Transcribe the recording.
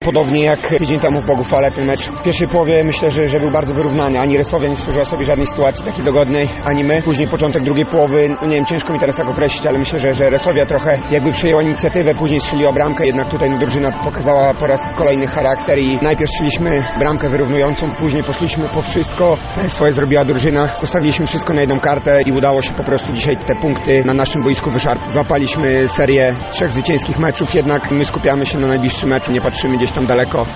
Podobnie jak tydzień temu w Bogufale ten mecz. W pierwszej połowie myślę, że był bardzo wyrównany. Ani Resowia nie stworzyła sobie żadnej sytuacji takiej dogodnej, ani my. Później początek drugiej połowy, nie wiem, ciężko mi teraz tak określić, ale myślę, że Resowia trochę jakby przejęła inicjatywę, później strzeliła bramkę, jednak tutaj drużyna pokazała po raz kolejny charakter i najpierw strzeliśmy bramkę wyrównującą, później poszliśmy po wszystko. Swoje zrobiła drużyna, postawiliśmy wszystko na jedną kartę i udało się po prostu dzisiaj te punkty na naszym boisku wyszarpać. Złapaliśmy serię 3 zwycięskich meczów, jednak my skupiamy się na najbliższym meczu, nie patrzymy gdzieś tam daleko.